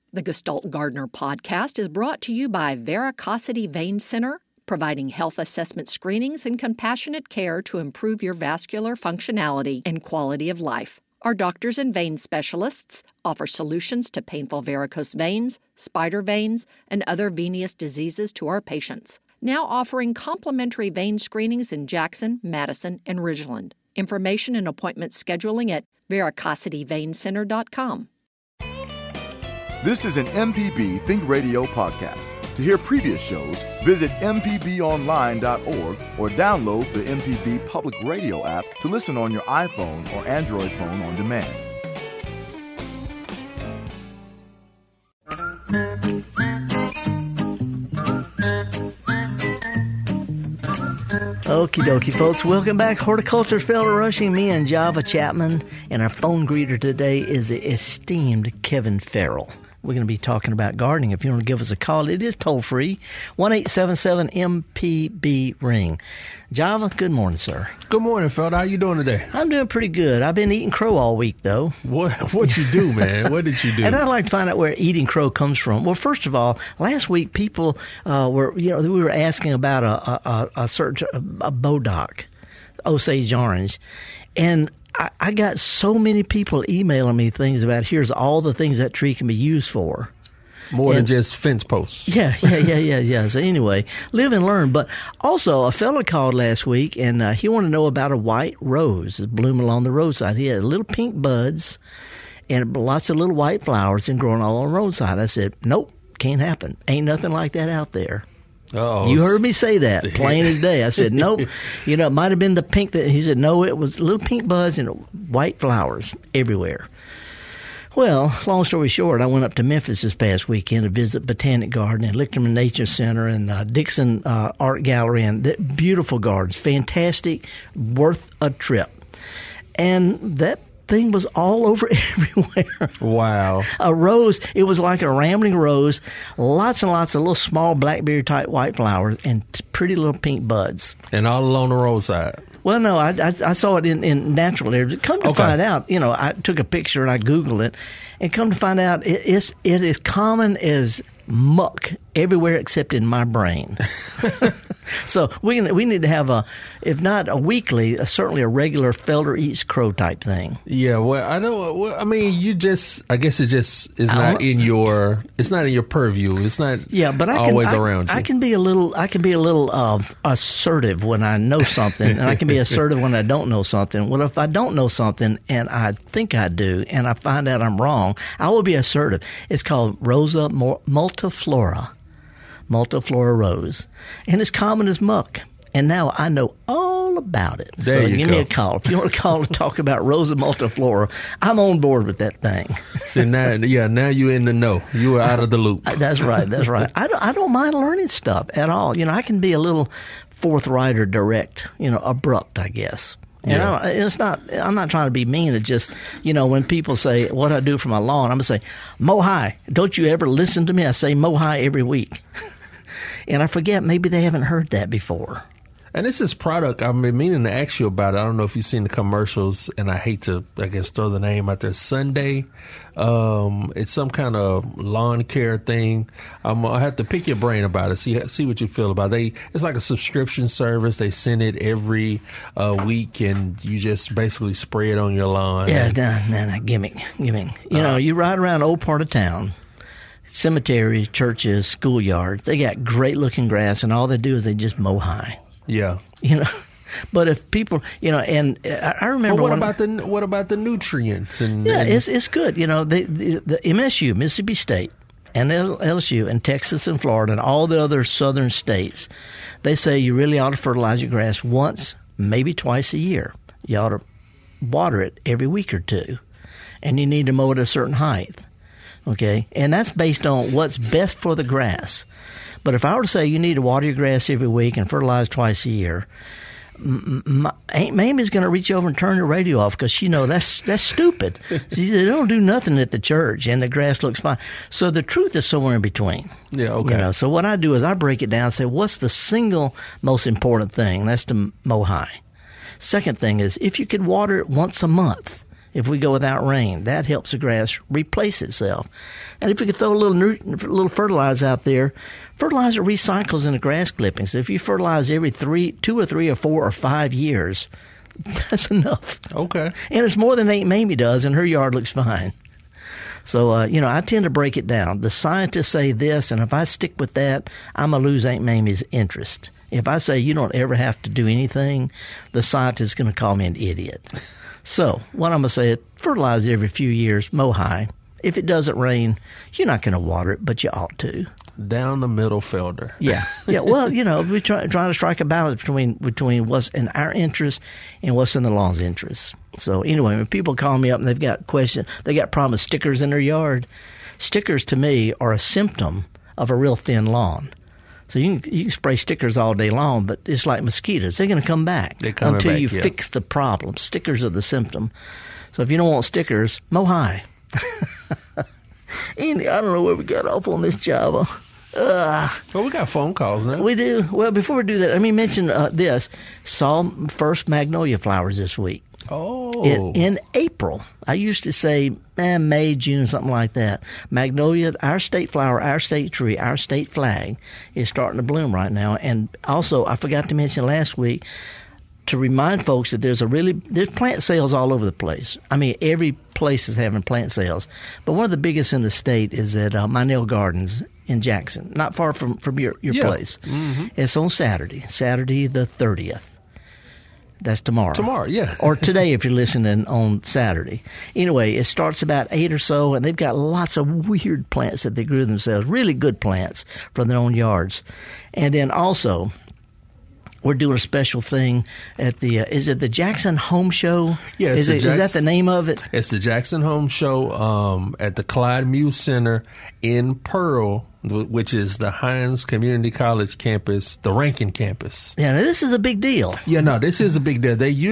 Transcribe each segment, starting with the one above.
The Gestalt Gardener podcast is brought to you by Veracosity Vein Center, providing health assessment screenings and compassionate care to improve your vascular functionality and quality of life. Our doctors and vein specialists offer solutions to painful varicose veins, spider veins, and other venous diseases to our patients. Now offering complimentary vein screenings in Jackson, Madison, and Ridgeland. Information and appointment scheduling at veracosityveincenter.com. This is an MPB Think Radio podcast. To hear previous shows, visit mpbonline.org or download the MPB Public Radio app to listen on your iPhone or Android phone on demand. Okie dokie, folks. Welcome back. Horticulture's Fellow Rushing, me and Java Chapman. And our phone greeter today is the esteemed Kevin Farrell. We're going to be talking about gardening. If you want to give us a call, it is toll-free, 1-877-MPB-RING. Java, good morning, sir. Good morning, fella. How you doing today? I'm doing pretty good. I've been eating crow all week, though. What you do, man? What did you do? And I'd like to find out where eating crow comes from. Well, first of all, last week people we were asking about a certain Bodoc, Osage orange, and I got so many people emailing me things about here's all the things that tree can be used for. More than just fence posts. Yeah. So anyway, live and learn. But also, a fellow called last week, and he wanted to know about a white rose that bloom along the roadside. He had little pink buds and lots of little white flowers and growing all on the roadside. I said, nope, can't happen. Ain't nothing like that out there. Oh, you heard me say that, plain as day. I said, nope. It might have been the pink. He said, no, it was little pink buds and white flowers everywhere. Well, long story short, I went up to Memphis this past weekend to visit Botanic Garden and Lichterman Nature Center and Dixon Art Gallery, and beautiful gardens, fantastic, worth a trip. And that thing was all over everywhere. Wow. A rose, it was like a rambling rose, lots and lots of little small blackberry type white flowers and pretty little pink buds. And all along the roadside. Well, no, I saw it in natural areas. Come to find out, I took a picture and I Googled it, and come to find out it is common as muck everywhere except in my brain. So we need to have if not a weekly, certainly a regular Felder Eats Crow type thing. Yeah, well, I know. Well, I mean, I guess it just is not in your. It's not in your purview. It's not. Yeah, but around you. I can be a little assertive when I know something, and I can be assertive when I don't know something. Well, if I don't know something and I think I do, and I find out I'm wrong, I will be assertive. It's called Rosa multiflora rose, and it's common as muck. And now I know all about it. There you give go. me a call. If you want to call to talk about Rosa multiflora, I'm on board with that thing. See, now you're in the know. You are out of the loop. That's right. I don't mind learning stuff at all. I can be a little forthright or direct, abrupt, I guess. And yeah. I'm not trying to be mean. It's just, when people say, what I do for my lawn, I'm going to say, mow high. Don't you ever listen to me? I say mow high every week. And I forget, maybe they haven't heard that before. And this is product, I've been meaning to ask you about it. I don't know if you've seen the commercials, and I hate to, throw the name out there. Sunday. It's some kind of lawn care thing. I have to pick your brain about it, see what you feel about it. It's like a subscription service. They send it every week, and you just basically spray it on your lawn. Yeah, no, gimmick. You ride around old part of town, cemeteries, churches, schoolyards. They got great-looking grass, and all they do is they just mow high. Yeah. But if people, and I remember. But what about the nutrients? It's good. The MSU, Mississippi State, and LSU, and Texas and Florida, and all the other southern states, they say you really ought to fertilize your grass once, maybe twice a year. You ought to water it every week or two, and you need to mow it at a certain height. Okay, and that's based on what's best for the grass. But if I were to say you need to water your grass every week and fertilize twice a year, Aunt Mamie's going to reach over and turn the radio off because that's stupid. They don't do nothing at the church, and the grass looks fine. So the truth is somewhere in between. Yeah, okay. So what I do is I break it down and say, what's the single most important thing? And that's to mow high. Second thing is, if you could water it once a month, If we go without rain, that helps the grass replace itself. And if we could throw a little fertilizer out there, fertilizer recycles into grass clippings. If you fertilize every 2 or 3 or 4 or 5 years, that's enough. Okay. And it's more than Aunt Mamie does, and her yard looks fine. So, I tend to break it down. The scientists say this, and if I stick with that, I'm going to lose Aunt Mamie's interest. If I say you don't ever have to do anything, the scientist is going to call me an idiot. So what I'm going to say is fertilize every few years, mow high. If it doesn't rain, you're not going to water it, but you ought to. Down the middle Felder. Yeah. Well, we try to strike a balance between what's in our interest and what's in the law's interest. So anyway, when people call me up and they've got questions, they got problem with stickers in their yard. Stickers to me are a symptom of a real thin lawn. So you can spray stickers all day long, but it's like mosquitoes. They're going to come back until you fix the problem. Stickers are the symptom. So if you don't want stickers, mow high. Andy, I don't know where we got off on this Java. Well, we got phone calls now. We do. Well, before we do that, let me mention this. Saw first magnolia flowers this week. Oh. In April. I used to say May, June, something like that. Magnolia, our state flower, our state tree, our state flag, is starting to bloom right now. And also, I forgot to mention last week, to remind folks that there's plant sales all over the place. I mean, every place is having plant sales. But one of the biggest in the state is at Minell Gardens in Jackson, not far from your place. Mm-hmm. It's on Saturday the 30th. That's tomorrow. Tomorrow, yeah. Or today if you're listening on Saturday. Anyway, it starts about 8 or so, and they've got lots of weird plants that they grew themselves, really good plants from their own yards. And then also, we're doing a special thing at the, is it the Jackson Home Show? Yeah, is that the name of it? It's the Jackson Home Show at the Clyde Muse Center in Pearl, which is the Hines Community College campus, the Rankin campus. Yeah, now this is a big deal. Yeah, no, this is a big deal. They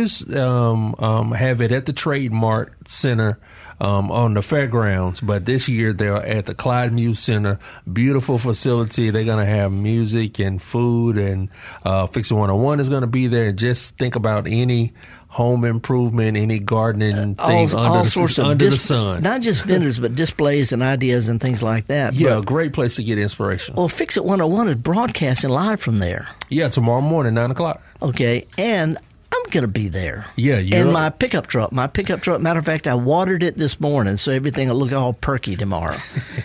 have it at the Trade Mart Center on the fairgrounds, but this year they're at the Clyde Muse Center. Beautiful facility. They're going to have music and food, and Fix It 101 is going to be there. Just think about any home improvement, any gardening thing under the sun. Not just vendors, but displays and ideas and things like that. Yeah, a great place to get inspiration. Well, Fix It 101 is broadcasting live from there. Yeah, tomorrow morning, 9 o'clock. Okay, and I'm going to be there. Yeah, and my pickup truck, matter of fact, I watered it this morning, so everything will look all perky tomorrow.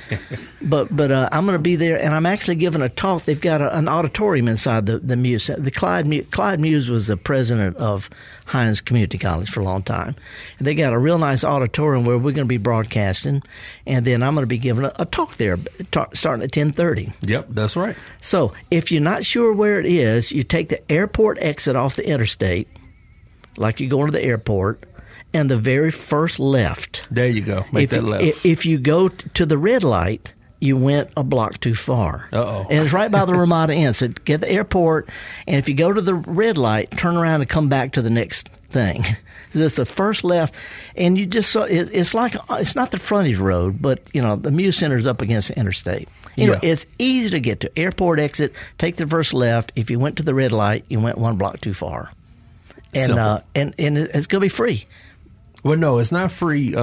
But I'm going to be there, and I'm actually giving a talk. They've got an auditorium inside the Muse. The Clyde Muse was the president of Hines Community College for a long time. And they got a real nice auditorium where we're going to be broadcasting, and then I'm going to be giving a talk there starting at 10:30. Yep, that's right. So if you're not sure where it is, you take the airport exit off the interstate, like you go into the airport, and the very first left. There you go. Make that left. If you go to the red light, you went a block too far. Uh-oh. And it's right by the Ramada Inn. So get the airport, and if you go to the red light, turn around and come back to the next thing. That's the first left, and you just saw it's like it's not the frontage road, but the Muse Center is up against the interstate. It's easy to get to. Airport exit, take the first left. If you went to the red light, you went one block too far, and it's going to be free. Well, no, it's not free.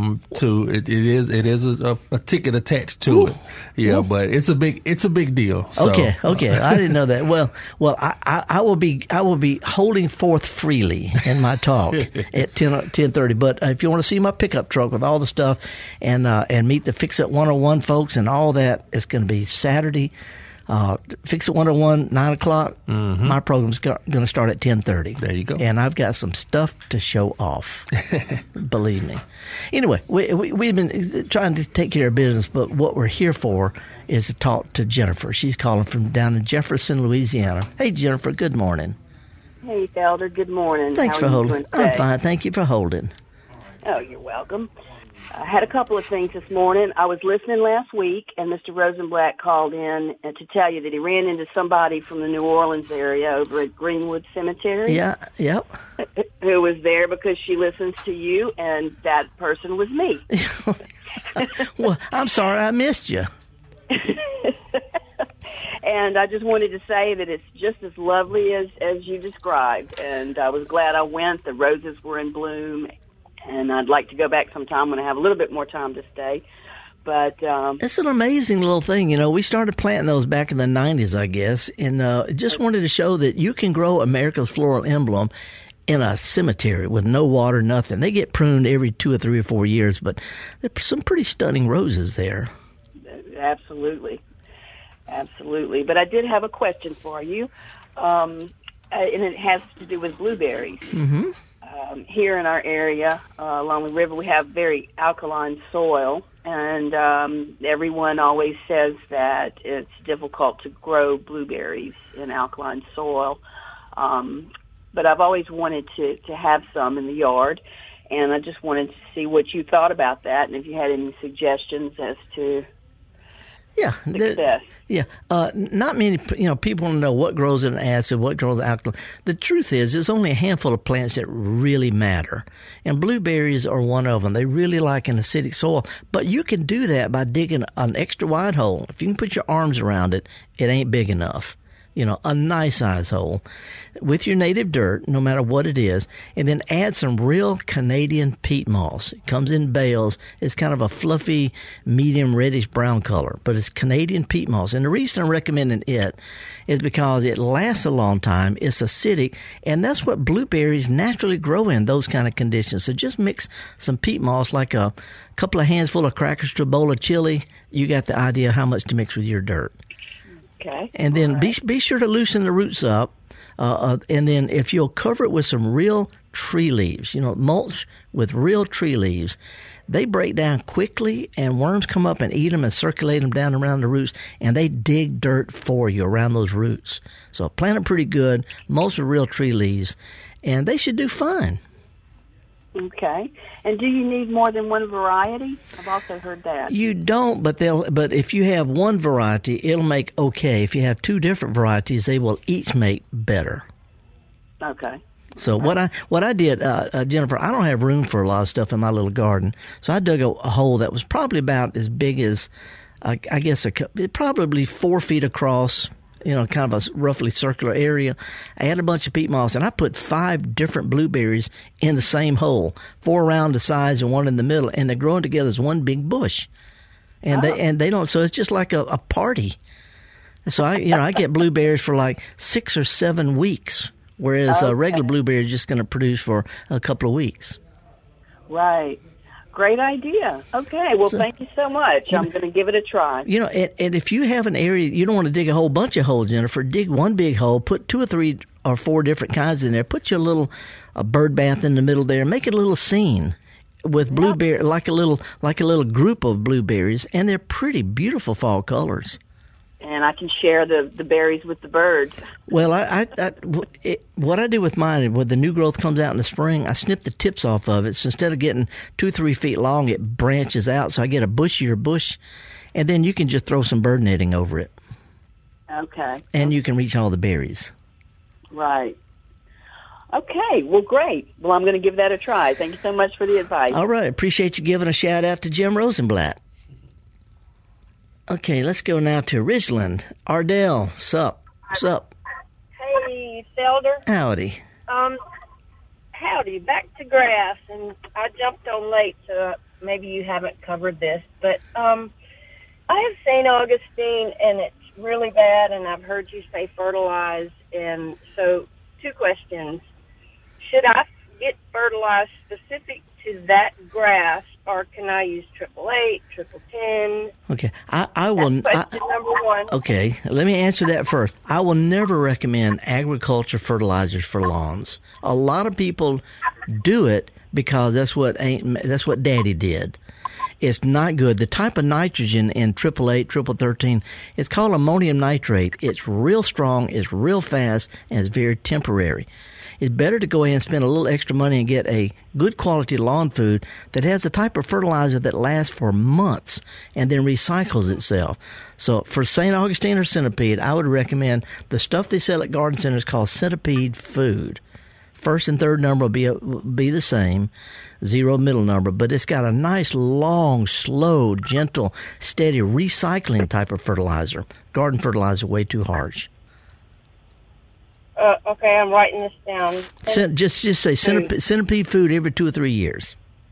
It is a ticket attached to it. Yeah, but it's a big deal. So. Okay, I didn't know that. Well, I will be holding forth freely in my talk at 10:30. But if you want to see my pickup truck with all the stuff and meet the Fix It 101 folks and all that, it's going to be Saturday. Fix It 101, 9 o'clock. Mm-hmm. My program's going to start at 10:30. There you go. And I've got some stuff to show off. Believe me. Anyway, we've been trying to take care of business, but what we're here for is to talk to Jennifer. She's calling from down in Jefferson, Louisiana. Hey, Jennifer, good morning. Hey, Felder, good morning. Thanks for holding. I'm fine. Thank you for holding. Oh, you're welcome. I had a couple of things this morning. I was listening last week, and Mr. Rosenblatt called in to tell you that he ran into somebody from the New Orleans area over at Greenwood Cemetery. Yeah, yep. Who was there because she listens to you, and that person was me. Well, I'm sorry I missed you. And I just wanted to say that it's just as lovely as you described, and I was glad I went. The roses were in bloom. and I'd like to go back sometime when I have a little bit more time to stay. But it's an amazing little thing. You know, we started planting those back in the 90s, I guess, and just wanted to show that you can grow America's floral emblem in a cemetery with no water, nothing. They get pruned every 2 or 3 or 4 years, but there's some pretty stunning roses there. Absolutely. But I did have a question for you, and it has to do with blueberries. Mm-hmm. Here in our area, along the river, we have very alkaline soil, and everyone always says that it's difficult to grow blueberries in alkaline soil. But I've always wanted to have some in the yard, and I just wanted to see what you thought about that, and if you had any suggestions as to success. Not many people want to know what grows in acid, what grows in alkaline. The truth is, there's only a handful of plants that really matter, and blueberries are one of them. They really like an acidic soil, but you can do that by digging an extra wide hole. If you can put your arms around it, it ain't big enough. A nice size hole with your native dirt, no matter what it is, and then add some real Canadian peat moss. It comes in bales. It's kind of a fluffy, medium reddish brown color, but it's Canadian peat moss. And the reason I'm recommending it is because it lasts a long time. It's acidic, and that's what blueberries naturally grow in, those kind of conditions. So just mix some peat moss, like a couple of handful of crackers to a bowl of chili. You got the idea how much to mix with your dirt. Okay. And then be sure to loosen the roots up. And then if you'll cover it with some real tree leaves, mulch with real tree leaves, they break down quickly and worms come up and eat them and circulate them down around the roots, and they dig dirt for you around those roots. So plant them pretty good, mulch with real tree leaves, and they should do fine. Okay. And do you need more than one variety? I've also heard that. You don't, but if you have one variety, it'll make okay. If you have 2 different varieties, they will each make better. Okay. So what I did, Jennifer, I don't have room for a lot of stuff in my little garden, so I dug a hole that was probably about as big as, I guess, probably 4 feet across, kind of a roughly circular area. I had a bunch of peat moss, and I put 5 different blueberries in the same hole, 4 around the sides and 1 in the middle, and they're growing together as one big bush. And they don't. So it's just like a party. So I get blueberries for like 6 or 7 weeks, whereas a regular blueberry is just going to produce for a couple of weeks. Right. Great idea. Okay. Well, thank you so much. I'm going to give it a try. And if you have an area, you don't want to dig a whole bunch of holes, Jennifer. Dig one big hole, put 2 or 3 or 4 different kinds in there. Put your little bird bath in the middle there. Make it a little scene with blueberry, like a little group of blueberries, and they're pretty beautiful fall colors. And I can share the berries with the birds. Well, what I do with mine, when the new growth comes out in the spring, I snip the tips off of it. So instead of getting 2-3 feet long, it branches out. So I get a bushier bush, and then you can just throw some bird netting over it. Okay. And you can reach all the berries. Right. Okay. Well, great. Well, I'm going to give that a try. Thank you so much for the advice. All right. Appreciate you giving a shout out to Jim Rosenblatt. Okay, let's go now to Ridgeland. Ardell, sup? Hey, Felder. Howdy. Howdy. Back to grass, and I jumped on late, so maybe you haven't covered this, but I have St. Augustine, and it's really bad, and I've heard you say fertilize, and so 2 questions. Should I get fertilized specific to that grass, or can I use 888, 10? Okay, I will. Question number 1. Okay, let me answer that first. I will never recommend agriculture fertilizers for lawns. A lot of people do it because that's what Daddy did. It's not good. The type of nitrogen in 888, 13, it's called ammonium nitrate. It's real strong, it's real fast, and it's very temporary. It's better to go ahead and spend a little extra money and get a good quality lawn food that has a type of fertilizer that lasts for months and then recycles itself. So for St. Augustine or Centipede, I would recommend the stuff they sell at garden centers called Centipede Food. First and third number will be the same, 0 middle number, but it's got a nice, long, slow, gentle, steady recycling type of fertilizer. Garden fertilizer way too harsh. Okay, I'm writing this down. Just say Centipede Food every 2 or 3 years.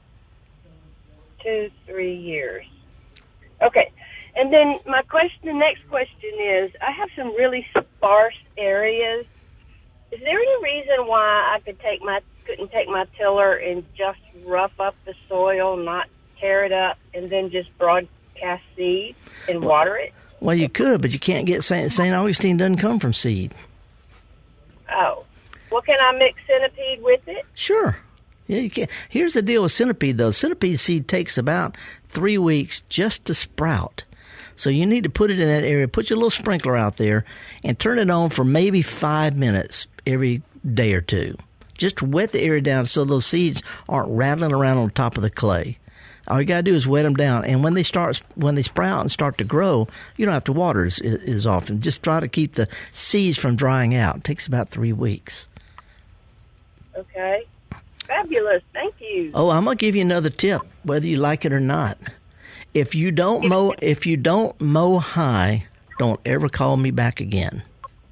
2-3 years. Okay. And then the next question is, I have some really sparse areas. Is there any reason why I couldn't take my tiller and just rough up the soil, not tear it up, and then just broadcast seed and water it? Well, you could, but you can't get St. Augustine doesn't come from seed. Oh. Well, can I mix centipede with it? Sure. Yeah, you can. Here's the deal with centipede, though. Centipede seed takes about 3 weeks just to sprout. So you need to put it in that area, put your little sprinkler out there, and turn it on for maybe 5 minutes every day or two. Just wet the area down so those seeds aren't rattling around on top of the clay. All you got to do is wet them down. And when they sprout and start to grow, you don't have to water as often. Just try to keep the seeds from drying out. It takes about 3 weeks. Okay. Fabulous. Thank you. Oh, I'm going to give you another tip, whether you like it or not. If you don't mow high, don't ever call me back again.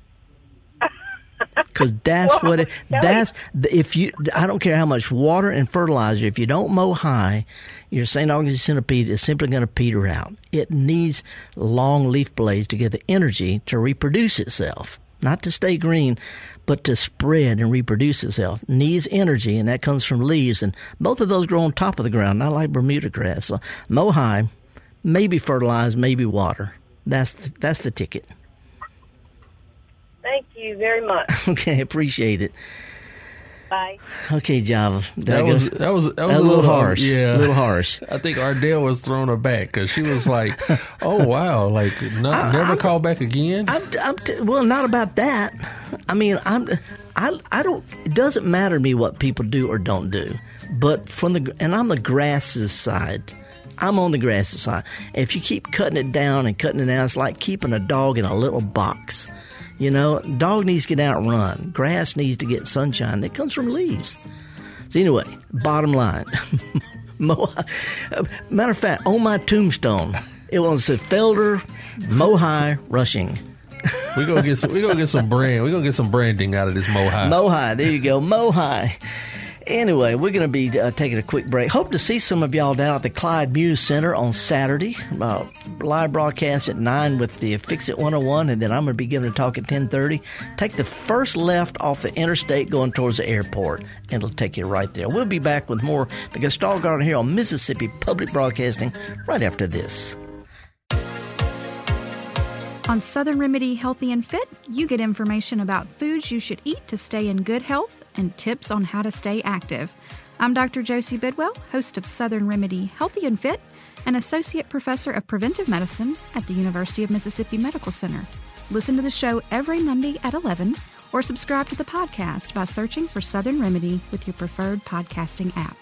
Because that's I don't care how much water and fertilizer, if you don't mow high, your St. Augustine centipede is simply going to peter out. It needs long leaf blades to get the energy to reproduce itself. Not to stay green, but to spread and reproduce itself. Needs energy, and that comes from leaves. And both of those grow on top of the ground, not like Bermuda grass. So mow high, maybe fertilize, maybe water. That's the ticket. Thank you very much. Okay, appreciate it. Bye. Okay, Java. That was a little harsh. Yeah, a little harsh. I think Ardell was thrown aback because she was like, "Oh wow, like never call back again." Well, not about that. I mean, I don't. It doesn't matter to me what people do or don't do. But and I'm the grasses side. I'm on the grasses side. If you keep cutting it down and cutting it out, it's like keeping a dog in a little box. You know, dog needs to get out and run. Grass needs to get sunshine. That comes from leaves. So anyway, bottom line. Matter of fact, on my tombstone, it was a Felder Mohai Rushing. We're gonna get some branding out of this Mohai. Mohai, there you go, Mohai. Anyway, we're going to be taking a quick break. Hope to see some of y'all down at the Clyde Muse Center on Saturday. Live broadcast at 9 with the Fix It 101, and then I'm going to be giving a talk at 10:30. Take the first left off the interstate going towards the airport, and it'll take you right there. We'll be back with more The Gestalt Garden here on Mississippi Public Broadcasting right after this. On Southern Remedy Healthy and Fit, you get information about foods you should eat to stay in good health and tips on how to stay active. I'm Dr. Josie Bidwell, host of Southern Remedy Healthy and Fit, and Associate Professor of Preventive Medicine at the University of Mississippi Medical Center. Listen to the show every Monday at 11 or subscribe to the podcast by searching for Southern Remedy with your preferred podcasting app.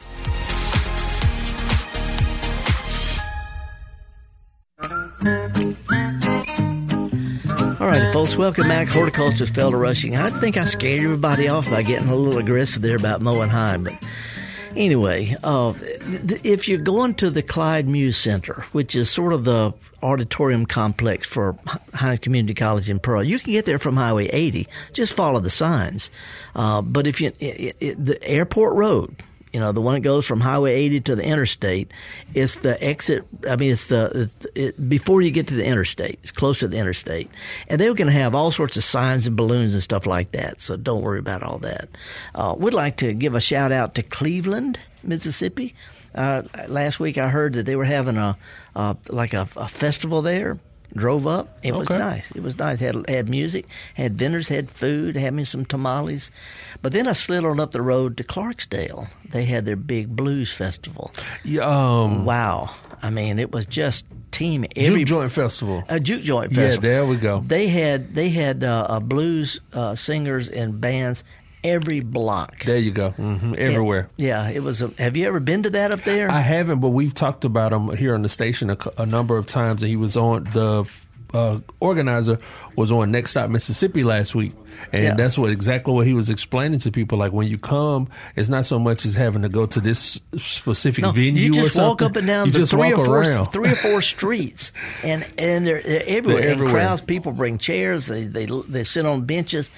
All right, folks, welcome back. Horticulturist Felder Rushing. I think I scared everybody off by getting a little aggressive there about mowing high. But anyway, if you're going to the Clyde Muse Center, which is sort of the auditorium complex for Hinds Community College in Pearl, you can get there from Highway 80. Just follow the signs. But if the airport road, you know, the one that goes from Highway 80 to the interstate, it's the exit. I mean, it's before you get to the interstate. It's close to the interstate. And they're going to have all sorts of signs and balloons and stuff like that. So don't worry about all that. We'd like to give a shout out to Cleveland, Mississippi. Last week I heard that they were having a festival there. Drove up. It was nice. It was nice. Had music, had vendors, had food, had me some tamales. But then I slid on up the road to Clarksdale. They had their big blues festival. Wow. I mean, it was just teaming. Juke Joint Festival. Juke Joint Festival. Yeah, there we go. They had blues singers and bands every block. There you go. Mm-hmm. Everywhere. Yeah, it was. Have you ever been to that up there? I haven't, but we've talked about him here on the station a number of times. He was on, the organizer was on Next Stop Mississippi last week. And that's exactly what he was explaining to people. Like, when you come, it's not so much as having to go to this specific venue or something. You just walk up and down the three or four streets, and they're everywhere. And crowds, people bring chairs, they sit on benches.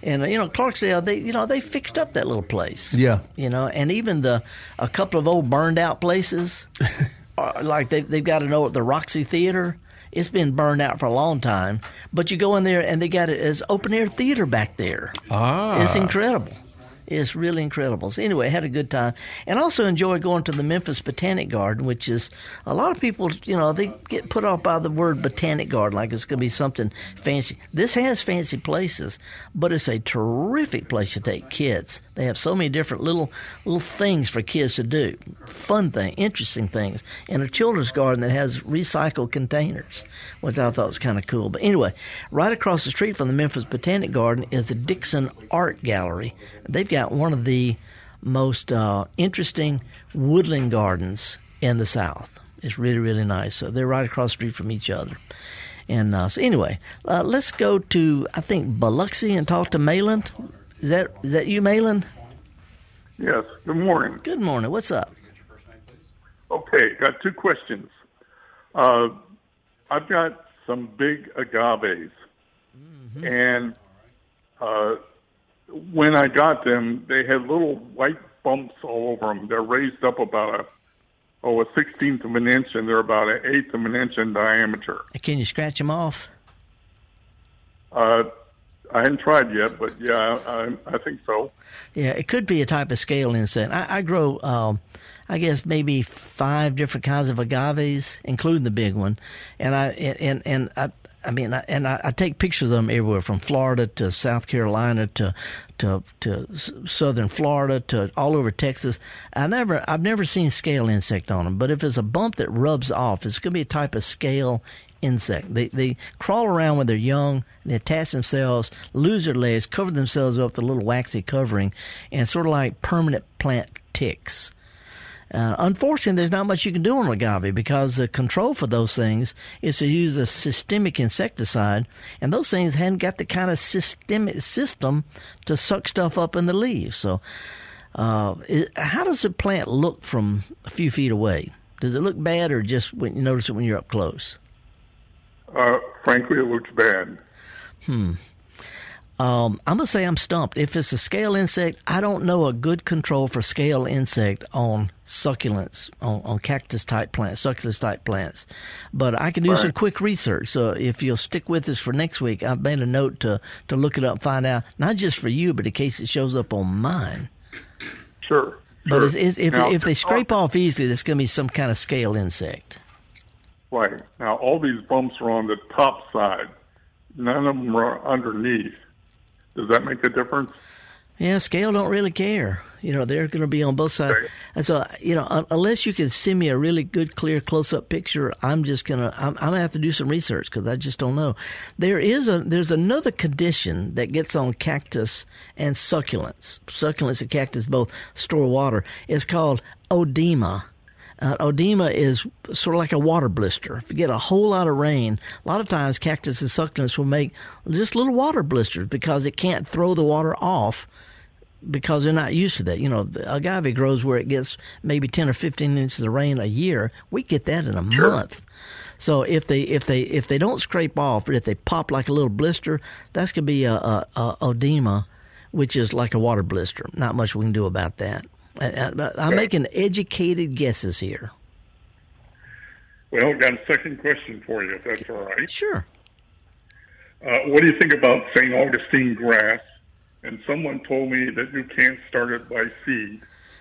And Clarksdale, they fixed up that little place. Yeah. And even a couple of old burned out places, like they've got the Roxy Theater. It's been burned out for a long time, but you go in there and they got it as open air theater back there. It's incredible. It's really incredible. So anyway, I had a good time. And also enjoyed going to the Memphis Botanic Garden, which is a lot of people, they get put off by the word Botanic Garden, like it's going to be something fancy. This has fancy places, but it's a terrific place to take kids. They have so many different little things for kids to do, fun things, interesting things, and a children's garden that has recycled containers, which I thought was kind of cool. But anyway, right across the street from the Memphis Botanic Garden is the Dixon Art Gallery. They've got one of the most interesting woodland gardens in the South. It's really, really nice. So they're right across the street from each other. And so anyway, let's go to, I think, Biloxi and talk to Malin. Is that you, Malin? Yes. Good morning. Good morning. What's up? Okay, got two questions. I've got some big agaves, and when I got them, they had little white bumps all over them. They're raised up about a 16th of an inch, and they're about an 1/8 of an inch in diameter. Can you scratch them off? I hadn't tried yet, but yeah, I think so. Yeah, it could be a type of scale insect. I grow, I guess, maybe 5 different kinds of agaves, including the big one, and I take pictures of them everywhere, from Florida to South Carolina to southern Florida to all over Texas. I've never seen scale insect on them, but if it's a bump that rubs off, it's going to be a type of scale insect. They crawl around when they're young, they attach themselves, lose their legs, cover themselves up with a little waxy covering, and sort of like permanent plant ticks. Unfortunately, there's not much you can do on agave because the control for those things is to use a systemic insecticide, and those things hadn't got the kind of system to suck stuff up in the leaves. So how does the plant look from a few feet away? Does it look bad, or just when you notice it when you're up close? Frankly, it looks bad. I'm going to say I'm stumped. If it's a scale insect, I don't know a good control for scale insect on succulents, on cactus-type plants, succulent-type plants. But I can do some quick research. So if you'll stick with us for next week, I've made a note to look it up and find out, not just for you, but in case it shows up on mine. Sure. But if they scrape off easily, there's going to be some kind of scale insect. Right. Now, all these bumps are on the top side. None of them are underneath. Does that make a difference? Yeah, scale don't really care. They're going to be on both sides. Okay. And so, unless you can send me a really good, clear, close-up picture, I'm gonna have to do some research because I just don't know. There's another condition that gets on cactus and succulents. Succulents and cactus both store water. It's called oedema. Oedema is sort of like a water blister. If you get a whole lot of rain, a lot of times cactus and succulents will make just little water blisters because it can't throw the water off because they're not used to that. The agave grows where it gets maybe 10 or 15 inches of rain a year. We get that in a month. So if they don't scrape off, but if they pop like a little blister, that's going to be a oedema, which is like a water blister. Not much we can do about that. I'm making educated guesses here. Well, got a second question for you, if that's all right. Sure. What do you think about St. Augustine grass? And someone told me that you can't start it by seed.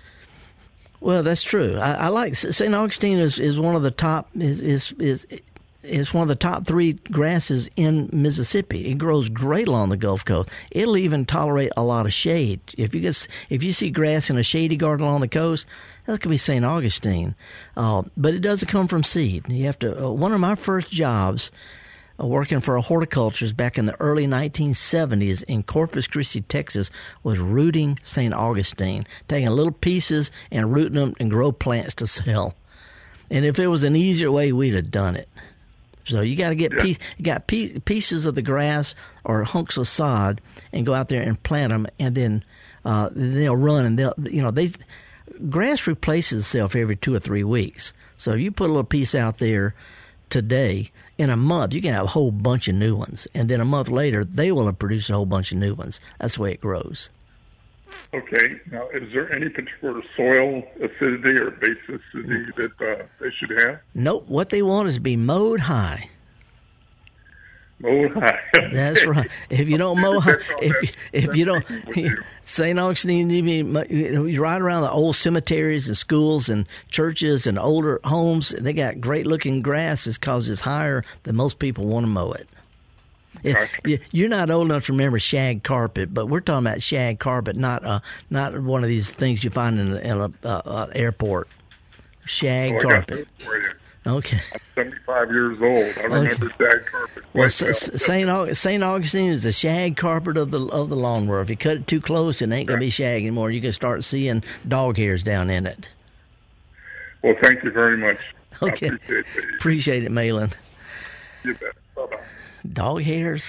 Well, that's true. I like St. Augustine is one of the top is one of the top 3 grasses in Mississippi. It grows great along the Gulf Coast. It'll even tolerate a lot of shade. If you see grass in a shady garden along the coast, that could be St. Augustine. But it doesn't come from seed. You have to. One of my first jobs working for a horticulturist back in the early 1970s in Corpus Christi, Texas, was rooting St. Augustine, taking little pieces and rooting them and grow plants to sell. And if it was an easier way, we'd have done it. So you got to get pieces of the grass or hunks of sod and go out there and plant them, and then they'll run and grass replaces itself every 2 or 3 weeks. So you put a little piece out there today, in a month, you can have a whole bunch of new ones. And then a month later, they will have produced a whole bunch of new ones. That's the way it grows. Okay. Now, is there any particular soil acidity or base acidity that they should have? Nope. What they want is to be mowed high. Mowed high. That's right. If you don't mow high, if you don't, St. Augustine, you ride around the old cemeteries and schools and churches and older homes. They got great looking grass because it's higher than most people want to mow it. You're not old enough to remember shag carpet, but we're talking about shag carpet, not one of these things you find in an airport. Shag carpet. Okay. I'm 75 years old. I remember shag carpet. Well, St. Augustine is the shag carpet of the lawnmower. If you cut it too close, it ain't gonna be shag anymore. You can start seeing dog hairs down in it. Well, thank you very much. Okay. Appreciate it, Malin. You bet. Bye-bye. Dog hairs?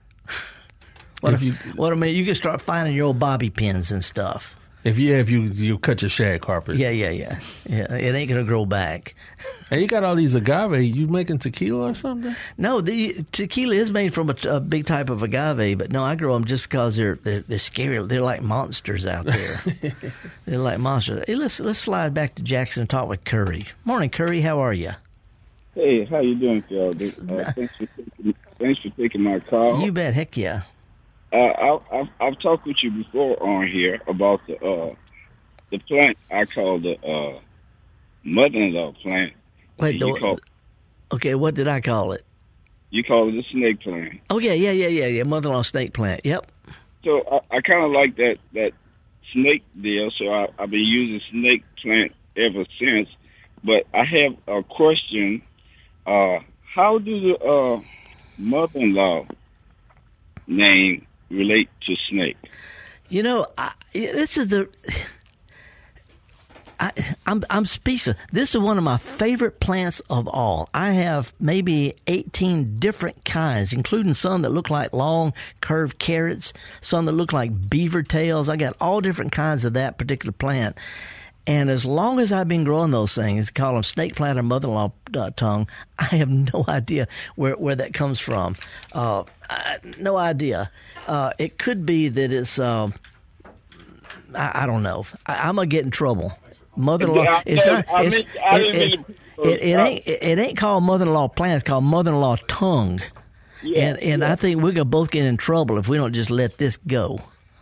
You can start finding your old bobby pins and stuff. If you cut your shag carpet. Yeah. It ain't gonna grow back. And you got all these agave. You making tequila or something? No, the tequila is made from a big type of agave, but no, I grow them just because they're scary. They're like monsters out there. They're like monsters. Hey, let's slide back to Jackson and talk with Curry. Morning, Curry. How are you? Hey, how you doing, Phil? Thanks for taking my call. You bet. Heck yeah. I've talked with you before on here about the plant I call the mother-in-law plant. Wait, okay, what did I call it? You call it the snake plant. Oh yeah, mother-in-law snake plant. Yep. So I kind of like that snake deal. So I've been using snake plant ever since. But I have a question. How do the mother-in-law name relate to snake? I'm speechless. This is one of my favorite plants of all. I have maybe 18 different kinds, including some that look like long curved carrots, some that look like beaver tails. I got all different kinds of that particular plant. And as long as I've been growing those things, call them snake plant or mother-in-law tongue, I have no idea where that comes from. No idea. It could be that it's, I don't know. I'm going to get in trouble. Mother-in-law, it ain't called mother-in-law plant, it's called mother-in-law tongue. Yeah, and I think we're going to both get in trouble if we don't just let this go.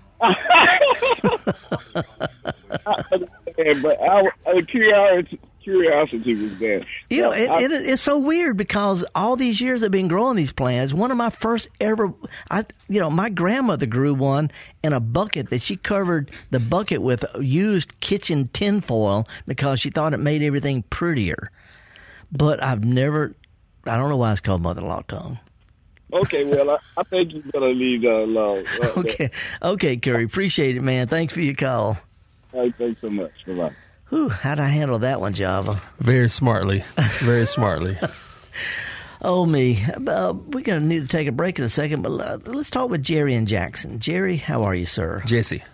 But curiosity was there. It's so weird because all these years I've been growing these plants. One of my first ever, my grandmother grew one in a bucket that she covered the bucket with used kitchen tin foil because she thought it made everything prettier. But I don't know why it's called mother-in-law tongue. Okay, well, I think you better leave that alone. Okay, Curry. Appreciate it, man. Thanks for your call. All right, thanks so much. Bye-bye. Whew, how'd I handle that one, Java? Very smartly. Very smartly. Oh, me. We're going to need to take a break in a second, but let's talk with Jerry and Jackson. Jerry, how are you, sir? Jesse.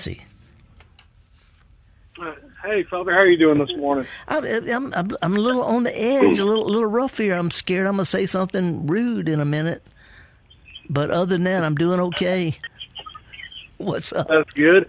Hey, Father, how are you doing this morning? I'm a little on the edge, a little rough here. I'm scared I'm going to say something rude in a minute. But other than that, I'm doing okay. What's up? That's good.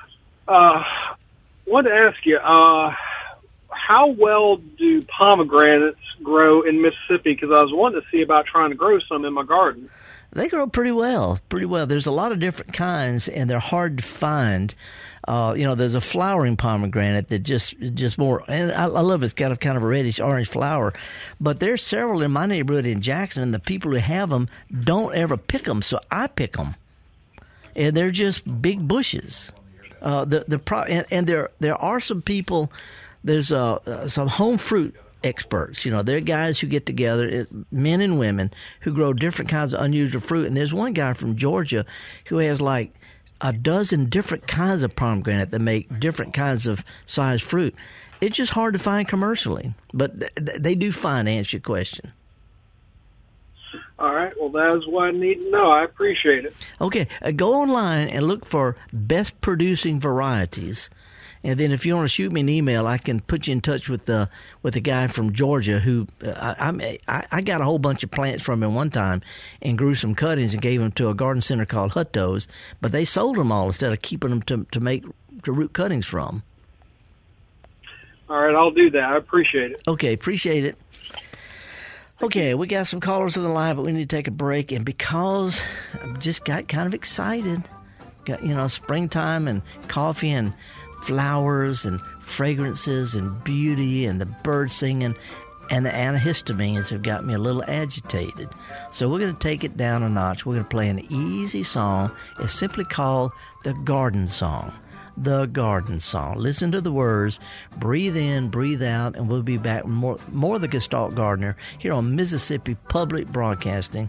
Wanted to ask you, how well do pomegranates grow in Mississippi? Because I was wanting to see about trying to grow some in my garden. They grow pretty well. There's a lot of different kinds, and they're hard to find. There's a flowering pomegranate that just more, and I love it. It's got a kind of a reddish orange flower. But there's several in my neighborhood in Jackson, and the people who have them don't ever pick them, so I pick them. And they're just big bushes. And there are some people. There's some home fruit experts. They're guys who get together, men and women, who grow different kinds of unusual fruit. And there's one guy from Georgia who has like a dozen different kinds of pomegranate that make different kinds of size fruit. It's just hard to find commercially, but they do find, to answer your question. All right. Well, that is what I need to know. I appreciate it. Okay. Go online and look for best producing varieties. And then if you want to shoot me an email, I can put you in touch with the guy from Georgia who I got a whole bunch of plants from him one time and grew some cuttings and gave them to a garden center called Hutto's, but they sold them all instead of keeping them to make the root cuttings from. All right, I'll do that. I appreciate it. Okay, appreciate it. Okay, we got some callers on the line, but we need to take a break. And because I just got kind of excited, got, springtime and coffee and flowers and fragrances and beauty and the birds singing and the antihistamines have got me a little agitated. So we're going to take it down a notch. We're going to play an easy song. It's simply called The Garden Song. The Garden Song. Listen to the words, breathe in, breathe out, and we'll be back with more of the Gestalt Gardener here on Mississippi Public Broadcasting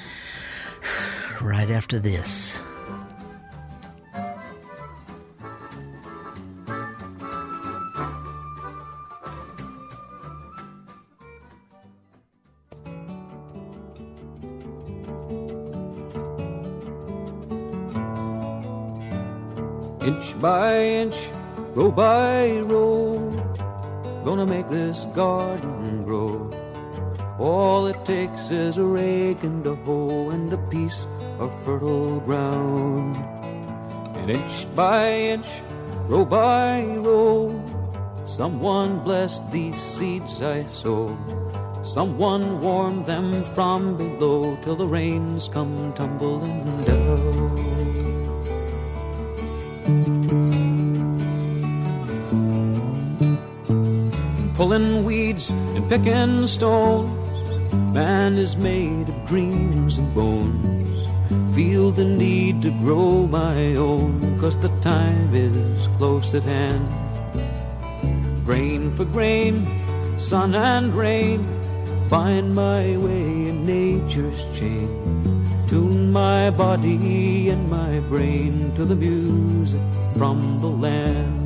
right after this. Inch by inch, row by row, gonna make this garden grow. All it takes is a rake and a hoe and a piece of fertile ground. And inch by inch, row by row, someone bless these seeds I sow. Someone warm them from below till the rains come tumbling down. Pulling weeds and picking stones, man is made of dreams and bones. Feel the need to grow my own, 'cause the time is close at hand. Grain for grain, sun and rain, find my way in nature's chain. Tune my body and my brain to the music from the land.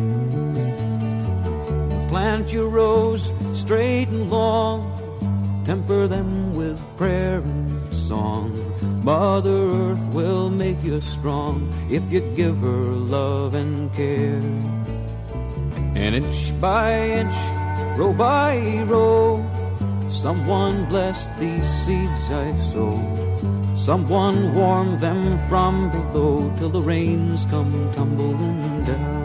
Plant your rows straight and long, temper them with prayer and song. Mother Earth will make you strong if you give her love and care. And inch by inch, row by row, someone bless these seeds I sow. Someone warm them from below till the rains come tumbling down.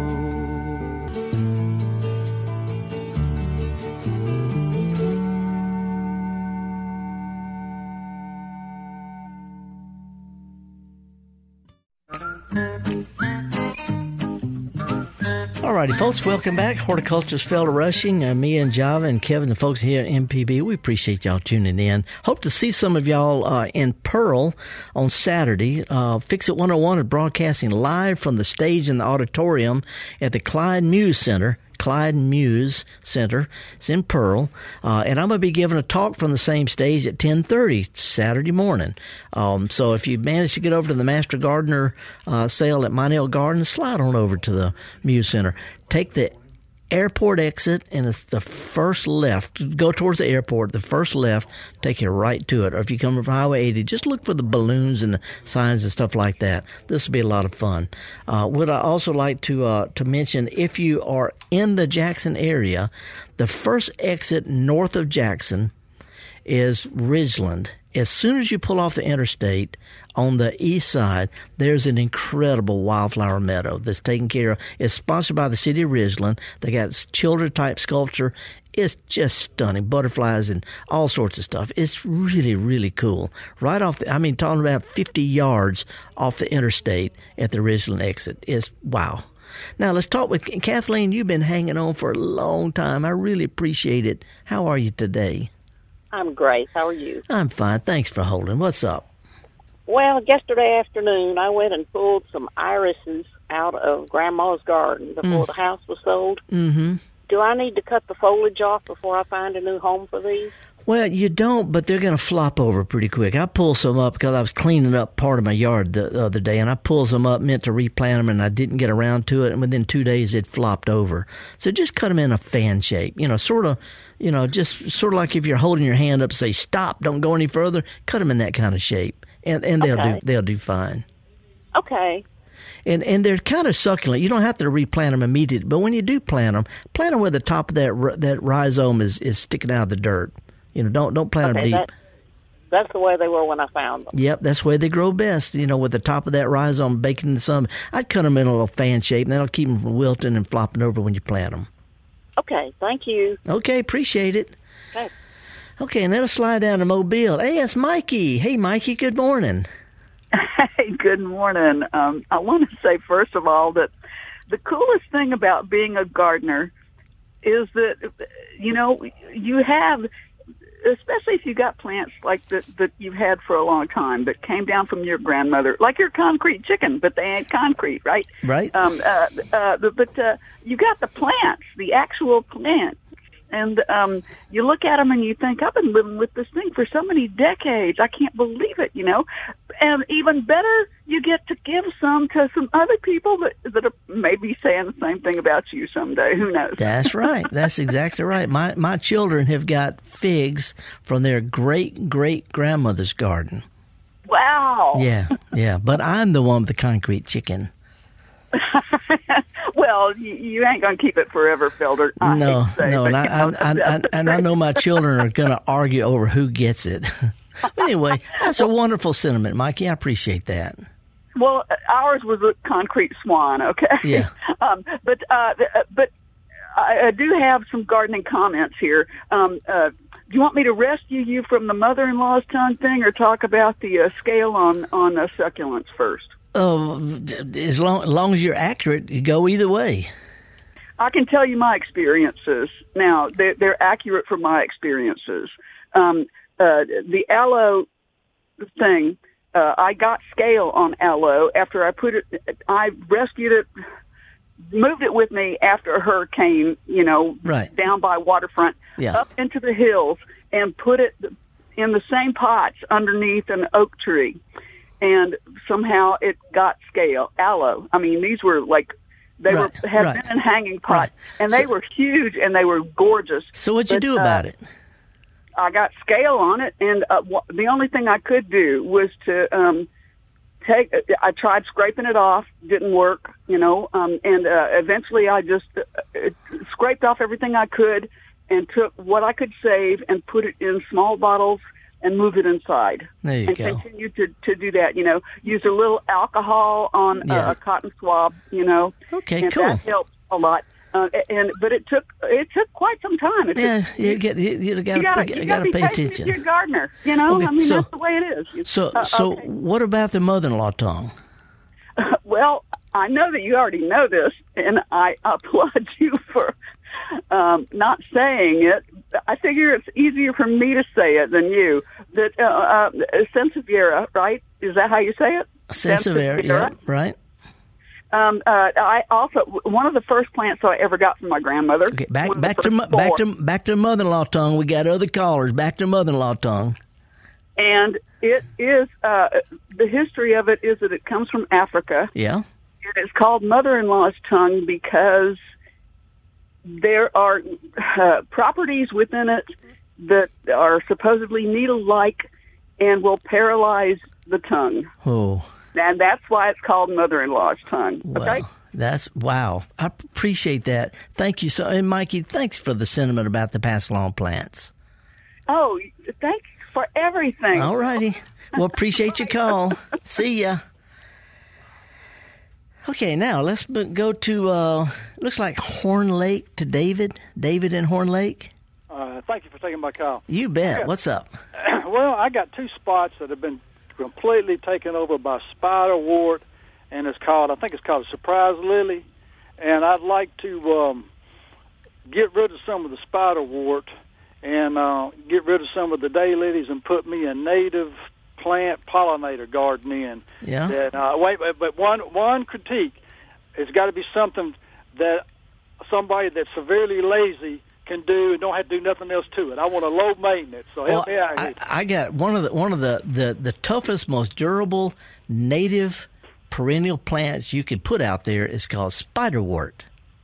Alrighty, folks, welcome back. Horticulture's Felder Rushing. Me and Java and Kevin, the folks here at MPB, we appreciate y'all tuning in. Hope to see some of y'all in Pearl on Saturday. Fix It 101 is broadcasting live from the stage in the auditorium at the Clyde Muse Center. Clyde Muse Center. It's in Pearl. And I'm going to be giving a talk from the same stage at 10:30 Saturday morning. So if you manage to get over to the Master Gardener sale at Minell Gardens, slide on over to the Muse Center. Take the airport exit, and it's the first left. Go towards the airport, the first left, take you right to it. Or if you come from Highway 80, just look for the balloons and the signs and stuff like that. This will be a lot of fun. Would I also like to mention, if you are in the Jackson area, the first exit north of Jackson is Ridgeland. As soon as you pull off the interstate, on the east side, there's an incredible wildflower meadow that's taken care of. It's sponsored by the city of Ridgeland. They got children-type sculpture. It's just stunning. Butterflies and all sorts of stuff. It's really, really cool. Right off talking about 50 yards off the interstate at the Ridgeland exit. It's wow. Now, let's talk with Kathleen. You've been hanging on for a long time. I really appreciate it. How are you today? I'm great. How are you? I'm fine. Thanks for holding. What's up? Well, yesterday afternoon, I went and pulled some irises out of Grandma's garden before the house was sold. Mm-hmm. Do I need to cut the foliage off before I find a new home for these? Well, you don't, but they're going to flop over pretty quick. I pulled some up because I was cleaning up part of my yard the other day, and I pulled some up, meant to replant them, and I didn't get around to it, and within 2 days it flopped over. So just cut them in a fan shape, just sort of like if you're holding your hand up, say, stop, don't go any further, cut them in that kind of shape, and they'll do fine. Okay. And they're kind of succulent. You don't have to replant them immediately, but when you do plant them where the top of that rhizome is sticking out of the dirt. Don't plant them deep. That's the way they were when I found them. Yep, that's where they grow best, with the top of that rhizome baking in the sun. I'd cut them in a little fan shape, and that'll keep them from wilting and flopping over when you plant them. Okay, thank you. Okay, appreciate it. Okay. Okay, and that'll slide down to Mobile. Hey, it's Mikey. Hey, Mikey, good morning. Hey, good morning. I want to say, first of all, that the coolest thing about being a gardener is that, you have, especially if you got plants like that you've had for a long time that came down from your grandmother, like your concrete chicken, but they ain't concrete, right? Right. But you got the plants, the actual plants. And you look at them and you think, I've been living with this thing for so many decades. I can't believe it, And even better, you get to give some to some other people that are maybe saying the same thing about you someday. Who knows? That's right. That's exactly right. My children have got figs from their great-great-grandmother's garden. Wow. Yeah. But I'm the one with the concrete chicken. Well, you ain't going to keep it forever, Felder. No, and I know my children are going to argue over who gets it. But anyway, that's a wonderful sentiment, Mikey. I appreciate that. Well, ours was a concrete swan, okay? Yeah. But I do have some gardening comments here. Do you want me to rescue you from the mother-in-law's tongue thing, or talk about the scale on succulents first? As long as you're accurate, you go either way. I can tell you my experiences. Now, they're accurate from my experiences. The aloe thing, I got scale on aloe after I rescued it, moved it with me after a hurricane, right down by waterfront, up into the hills, and put it in the same pots underneath an oak tree. And somehow it got scale. Aloe. I mean, these were like, they had been in hanging pots. Right. And they were huge and they were gorgeous. So what'd you do about it? I got scale on it, and the only thing I could do was to I tried scraping it off, didn't work, and eventually I just scraped off everything I could and took what I could save and put it in small bottles and move it inside. There you go. And continue to do that, use a little alcohol on a cotton swab, Okay, and cool. that helped a lot. But it took quite some time. You got to pay attention. You're a gardener, Okay, that's the way it is. So what about the mother-in-law tongue? Well, I know that you already know this, and I applaud you for not saying it. I figure it's easier for me to say it than you. That Sansevieria, right? Is that how you say it? Sansevieria, yeah, right. I also, one of the first plants I ever got from my grandmother. Okay, back to mother-in-law tongue. We got other callers. Back to mother-in-law tongue. And it is the history of it is that it comes from Africa. Yeah. And it's called mother-in-law's tongue because there are properties within it that are supposedly needle-like and will paralyze the tongue. Oh. And that's why it's called mother-in-law's tongue. Okay? Wow. I appreciate that. Thank you so. And Mikey, thanks for the sentiment about the pass-along plants. Oh, thanks for everything. All righty. Well, appreciate your call. See ya. Okay, now let's go to, looks like Horn Lake to David. David in Horn Lake. Thank you for taking my call. You bet. Yeah. What's up? Well, I got two spots that have been completely taken over by spiderwort, and I think it's called a surprise lily. And I'd like to get rid of some of the spiderwort and get rid of some of the daylilies and put me a native plant pollinator garden in. Yeah. But one critique, it's got to be something that somebody that's severely lazy can do and don't have to do nothing else to it. I want a low maintenance, so help me out here. I got one of the toughest, most durable native perennial plants you could put out there is called spiderwort.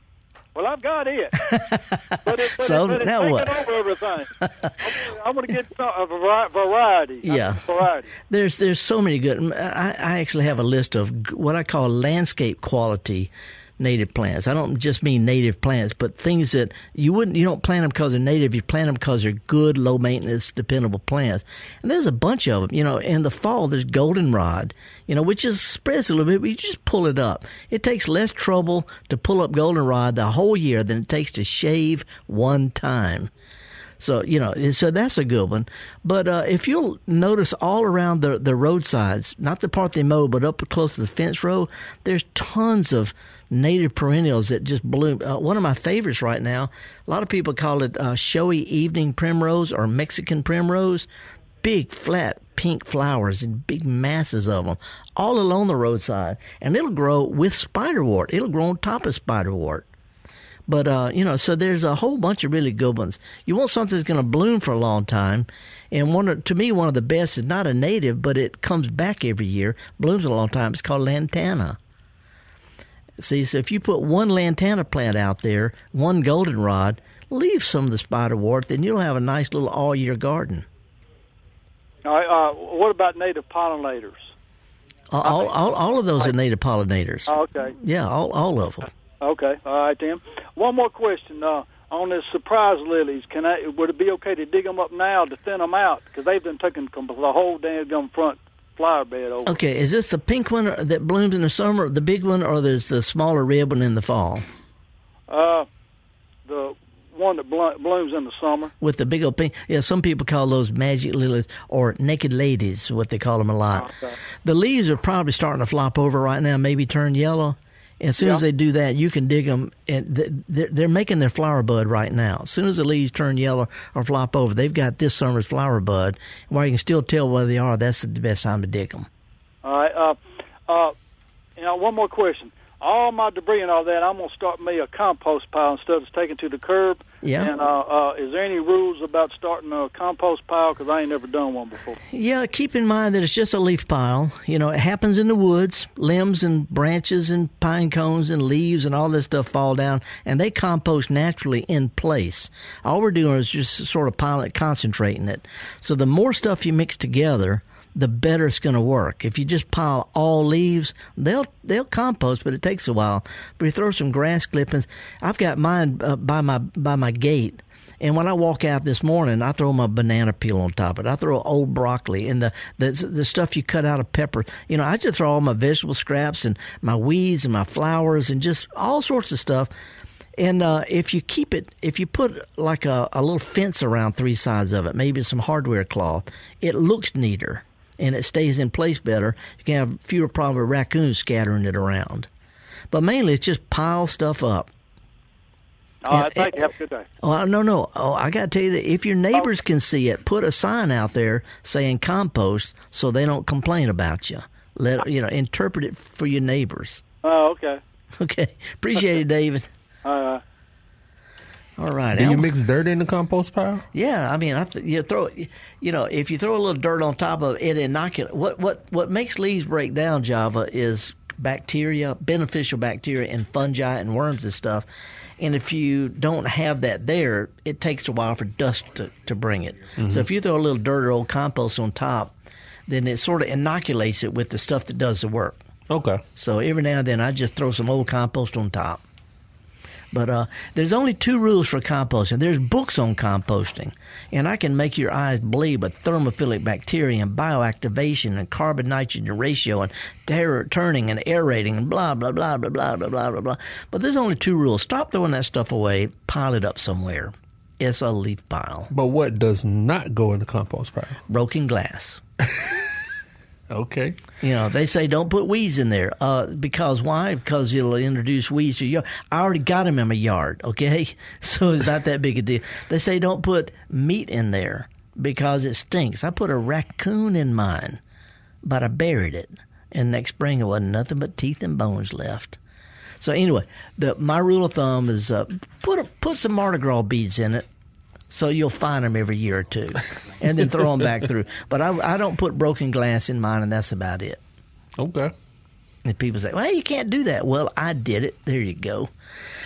Well, I've got it. So but now it's what? Taking over everything. I'm going to get a variety. Yeah. Variety. There's so many good. I actually have a list of what I call landscape quality native plants. I don't just mean native plants, but things that you don't plant them because they're native. You plant them because they're good, low maintenance, dependable plants. And there's a bunch of them. In the fall, there's goldenrod, which is spreads a little bit, but you just pull it up. It takes less trouble to pull up goldenrod the whole year than it takes to shave one time. So, so that's a good one. But if you'll notice all around the roadsides, not the part they mow, but up close to the fence row, there's tons of native perennials that just bloom. One of my favorites right now, a lot of people call it showy evening primrose or Mexican primrose. Big, flat, pink flowers and big masses of them all along the roadside. And it'll grow with spiderwort. It'll grow on top of spiderwort. But, so there's a whole bunch of really good ones. You want something that's going to bloom for a long time. And to me, one of the best is not a native, but it comes back every year, blooms a long time. It's called lantana. See, so if you put one lantana plant out there, one goldenrod, leave some of the spiderwort, then you'll have a nice little all-year garden. All right, what about native pollinators? All of those are native pollinators. Okay. Yeah, all of them. Okay, all right, Tim. One more question on this surprise lilies. Would it be okay to dig them up now to thin them out? Because they've been taking the whole damn front flower bed over. Okay, is this the pink one that blooms in the summer, the big one, or there's the smaller red one in the fall? The one that blooms in the summer. With the big old pink. Yeah, some people call those magic lilies or naked ladies, what they call them a lot. Okay. The leaves are probably starting to flop over right now, maybe turn yellow. As soon as they do that, you can dig them, and they're making their flower bud right now. As soon as the leaves turn yellow or flop over, they've got this summer's flower bud. While you can still tell where they are, that's the best time to dig them. All right. One more question. All my debris and all that, I'm going to start me a compost pile instead of taking to the curb. Yeah. And is there any rules about starting a compost pile? Because I ain't never done one before. Yeah, keep in mind that it's just a leaf pile. It happens in the woods. Limbs and branches and pine cones and leaves and all this stuff fall down, and they compost naturally in place. All we're doing is just sort of piling it, concentrating it. So the more stuff you mix together, the better it's going to work. If you just pile all leaves, they'll compost, but it takes a while. But you throw some grass clippings. I've got mine by my gate, and when I walk out this morning, I throw my banana peel on top of it. I throw old broccoli and the stuff you cut out of pepper. I just throw all my vegetable scraps and my weeds and my flowers and just all sorts of stuff. And if you put like a little fence around three sides of it, maybe some hardware cloth, it looks neater. And it stays in place better. You can have fewer problems with raccoons scattering it around. But mainly it's just pile stuff up. All right, thank you. Have a good day. Oh, no. Oh, I got to tell you that if your neighbors can see it, put a sign out there saying compost so they don't complain about you. Interpret it for your neighbors. Oh, okay. Okay. Appreciate it, David. All right. Do you mix dirt in the compost pile? Yeah, I mean, if you throw a little dirt on top of it, inoculates. What makes leaves break down, Java, is bacteria, beneficial bacteria, and fungi and worms and stuff. And if you don't have that there, it takes a while for dust to bring it. Mm-hmm. So if you throw a little dirt or old compost on top, then it sort of inoculates it with the stuff that does the work. Okay. So every now and then I just throw some old compost on top. But there's only 2 rules for composting. There's books on composting, and I can make your eyes bleed with thermophilic bacteria and bioactivation and carbon-nitrogen ratio and turning and aerating and blah, blah, blah, blah, blah, blah, blah, blah, blah. But there's only 2 rules. Stop throwing that stuff away. Pile it up somewhere. It's a leaf pile. But what does not go in the compost pile? Broken glass. Okay. They say don't put weeds in there. Because why? Because it'll introduce weeds to your yard. I already got them in my yard, okay? So it's not that big a deal. They say don't put meat in there because it stinks. I put a raccoon in mine, but I buried it. And next spring it wasn't nothing but teeth and bones left. So anyway, my rule of thumb is put some Mardi Gras beads in it. So you'll find them every year or 2, and then throw them back through. But I don't put broken glass in mine, and that's about it. Okay. And people say, well, you can't do that. Well, I did it. There you go.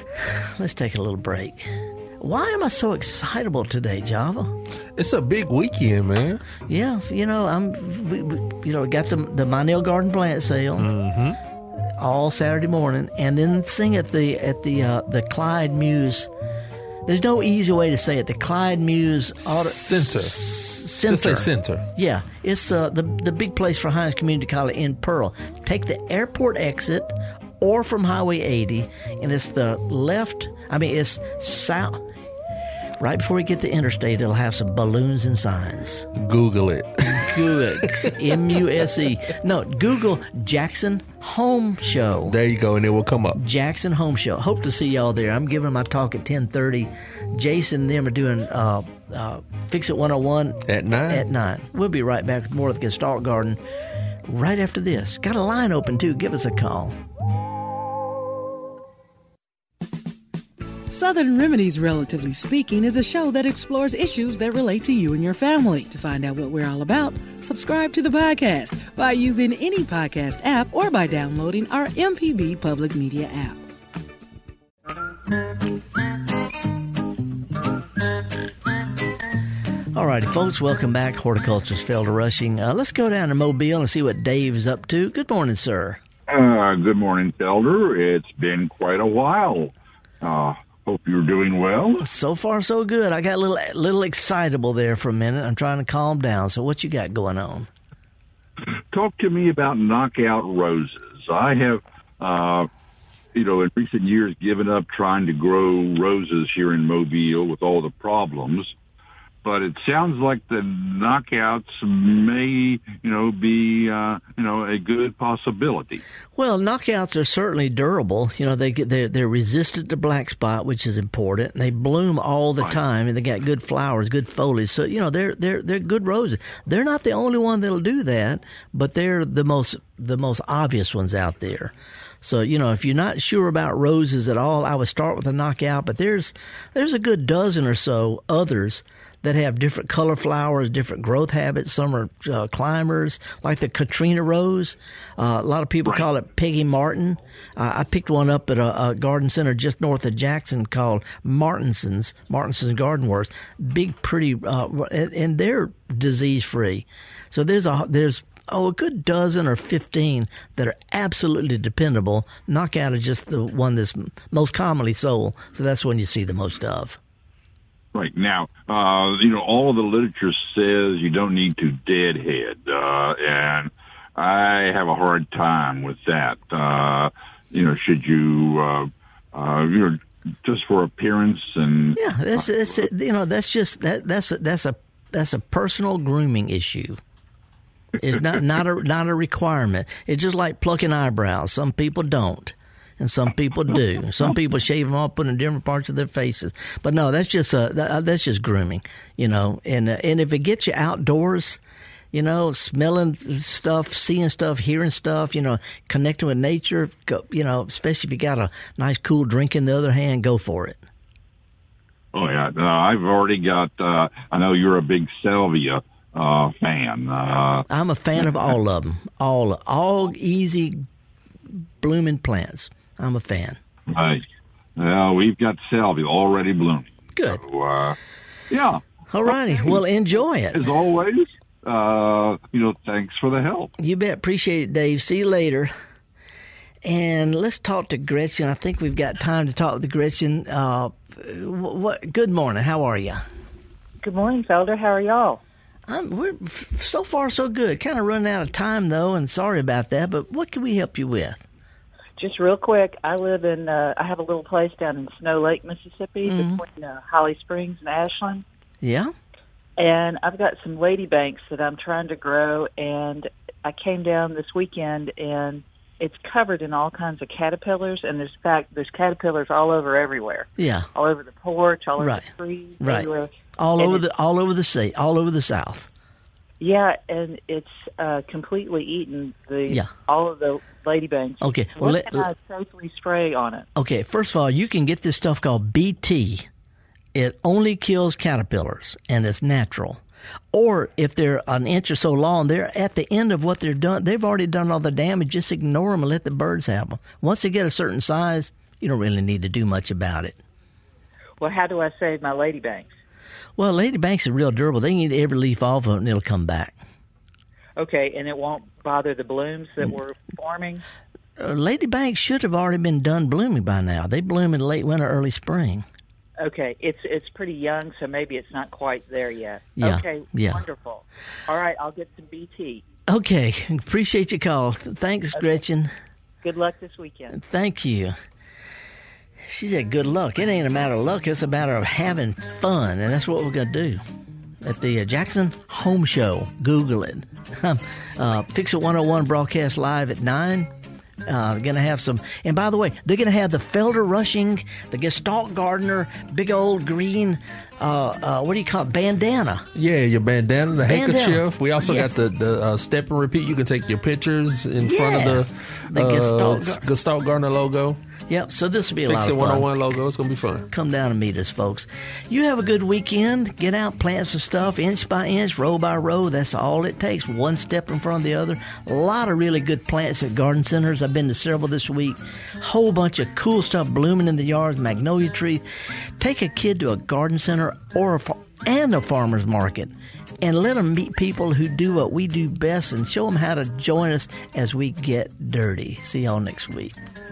Let's take a little break. Why am I so excitable today, Java? It's a big weekend, man. Yeah, you know, got the Monell Garden plant sale all Saturday morning, and then sing at the Clyde Muse. There's no easy way to say it. The Clyde Muse Center. Just say center. Yeah, it's the big place for Hines Community College in Pearl. Take the airport exit or from Highway 80, and it's the left. I mean, it's south. Right before you get to the interstate, it'll have some balloons and signs. Google it. Google it. M-U-S-E. No, Google Jackson Home Show. There you go, and it will come up. Jackson Home Show. Hope to see y'all there. I'm giving my talk at 10:30. Jason and them are doing Fix It 101 at 9. At 9. We'll be right back with more of the Gestalt Garden right after this. Got a line open, too. Give us a call. Southern Remedies, Relatively Speaking, is a show that explores issues that relate to you and your family. To find out what we're all about, subscribe to the podcast by using any podcast app or by downloading our MPB Public Media app. All righty, folks, welcome back. Horticulturist Felder Rushing. Let's go down to Mobile and see what Dave's up to. Good morning, sir. Good morning, Felder. It's been quite a while. Hope you're doing well. So far, so good. I got a little excitable there for a minute. I'm trying to calm down. So what you got going on? Talk to me about knockout roses. I have, in recent years given up trying to grow roses here in Mobile with all the problems. But it sounds like the knockouts may, be, a good possibility. Well, knockouts are certainly durable. You know, they're resistant to black spot, which is important. And they bloom all the time, and they got good flowers, good foliage. So they're good roses. They're not the only one that'll do that, but they're the most obvious ones out there. So, if you're not sure about roses at all, I would start with a knockout. But there's a good dozen or so others that have different color flowers, different growth habits. Some are climbers, like the Katrina rose. A lot of people call it Peggy Martin. I picked one up at a garden center just north of Jackson called Martinson's Garden Works. Big, pretty, and they're disease-free. So there's a good dozen or 15 that are absolutely dependable. Knockout is just the one that's most commonly sold, so that's one you see the most of. Right. Now, all of the literature says you don't need to deadhead, and I have a hard time with that. Should you, just for appearance and... Yeah, that's a personal grooming issue. It's not a requirement. It's just like plucking eyebrows. Some people don't, and some people do. Some people shave them off, put them in different parts of their faces. But no, that's just grooming, And if it gets you outdoors, smelling stuff, seeing stuff, hearing stuff, connecting with nature, especially if you got a nice cool drink in the other hand, go for it. Oh yeah, I've already got. I know you're a big salvia fan. I'm a fan of all of them. All easy blooming plants. I'm a fan. Right. Well, we've got salvia already blooming. Good. So, yeah. All righty. Well, enjoy it. As always, thanks for the help. You bet. Appreciate it, Dave. See you later. And let's talk to Gretchen. I think we've got time to talk to Gretchen. Good morning. How are you? Good morning, Felder. How are y'all? We're so far so good. Kind of running out of time though, and sorry about that. But what can we help you with? Just real quick, I live in. I have a little place down in Snow Lake, Mississippi, between Holly Springs and Ashland. Yeah. And I've got some ladybanks that I'm trying to grow, and I came down this weekend, and it's covered in all kinds of caterpillars, and there's caterpillars all over everywhere. Yeah. All over the porch, all over the trees, everywhere. All over the South. Yeah, and it's completely eaten all of the ladybanks. Okay. What can I safely spray on it? Okay, first of all, you can get this stuff called BT. It only kills caterpillars, and it's natural. Or if they're an inch or so long, they're at the end of what they're done. They've already done all the damage. Just ignore them and let the birds have them. Once they get a certain size, you don't really need to do much about it. Well, how do I save my ladybanks? Well, ladybanks are real durable. They can eat every leaf off of it, and it'll come back. Okay, and it won't bother the blooms that were forming? Ladybanks should have already been done blooming by now. They bloom in late winter, early spring. Okay, it's pretty young, so maybe it's not quite there yet. Yeah, okay, yeah. Wonderful. All right, I'll get some BT. Okay, appreciate your call. Thanks, Gretchen. Good luck this weekend. Thank you. She said good luck. It ain't a matter of luck. It's a matter of having fun, and that's what we're going to do. At the Jackson Home Show. Google it. Fix It 101 broadcast live at 9. They're going to have some, and by the way, they're going to have the Felder Rushing, the Gestalt Gardener, big old green, what do you call it, bandana. Yeah, your bandana, the handkerchief. We also got the step and repeat. You can take your pictures in front of the Gestalt Gardener logo. Yep, so this will be a lot of fun. Fix It 101 logo. It's going to be fun. Come down and meet us, folks. You have a good weekend. Get out, plant some stuff, inch by inch, row by row. That's all it takes, one step in front of the other. A lot of really good plants at garden centers. I've been to several this week. Whole bunch of cool stuff blooming in the yards, magnolia trees. Take a kid to a garden center or a farmer's market and let them meet people who do what we do best and show them how to join us as we get dirty. See y'all next week.